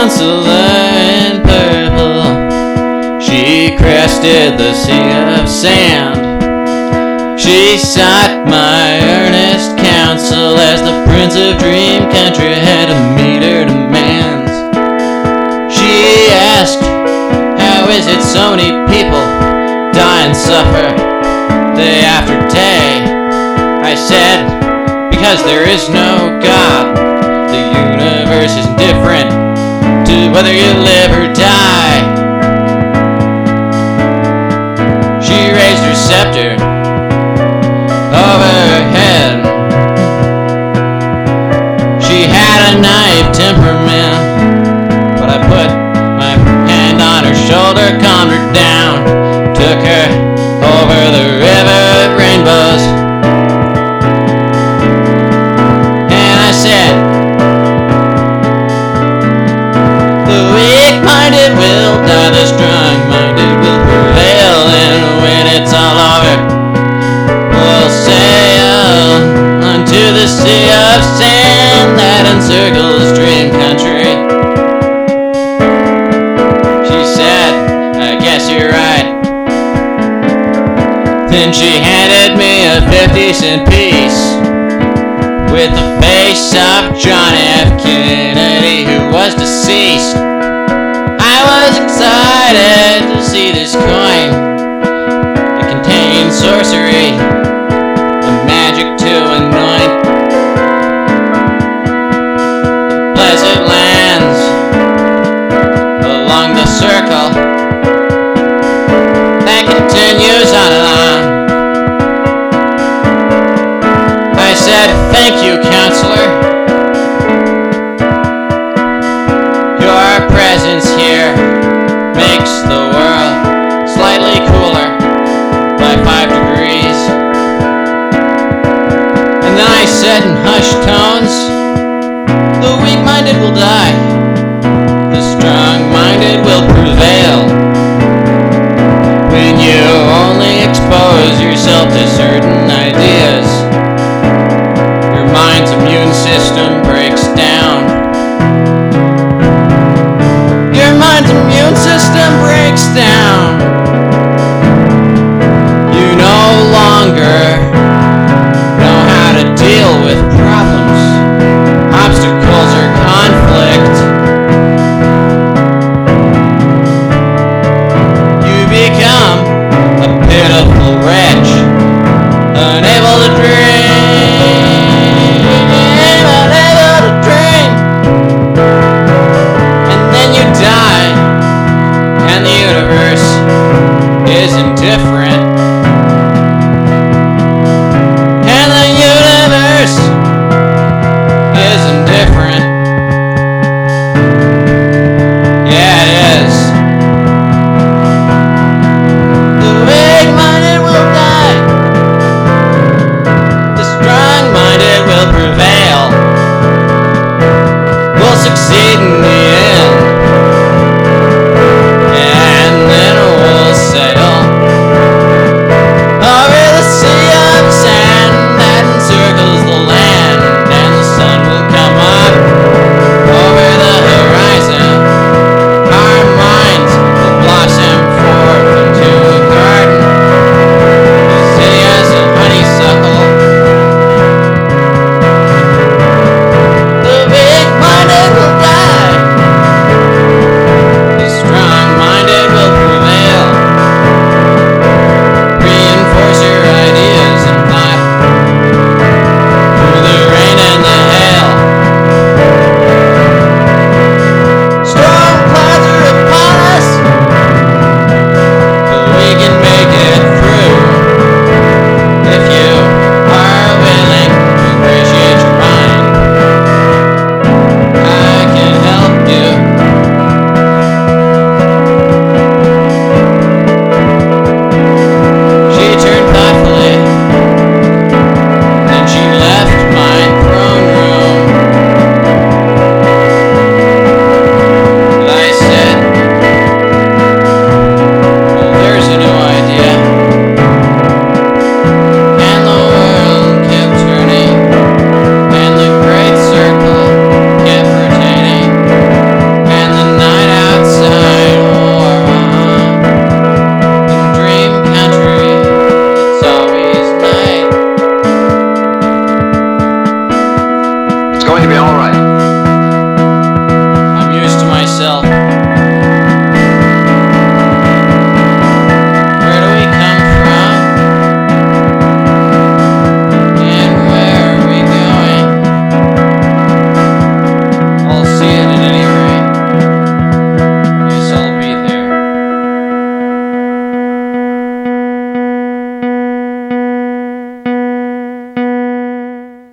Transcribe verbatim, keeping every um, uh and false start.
counselor in purple. She crested the sea of sand. She sought my earnest counsel as the prince of dream country had to meet her demands. She asked, how is it so many people die and suffer day after day? I said, because there is no God. The universe is indifferent to whether you live or die. She raised her scepter over her head. She had a naive temperament, but I put my hand on her shoulder, calmed her down, took her over the river of rainbows, and I said, the weak-minded will die, the strong-minded will prevail, and when it's all over, we'll sail unto the sea of sand that encircles dream country. She said, I guess you're right. Then she handed me a fifty cent piece with the face of John F. Kennedy, who was deceased. I was excited to see this coin. It contained sorcery, the magic to anoint the blessed lands along the circle that continues on and on. I said, thank you, counselor. Your presence here makes the world slightly cooler by five degrees. And then I said in hushed tones, the weak-minded will die, the strong-minded will prevail. When you only expose yourself to certain ideas, your mind's immune system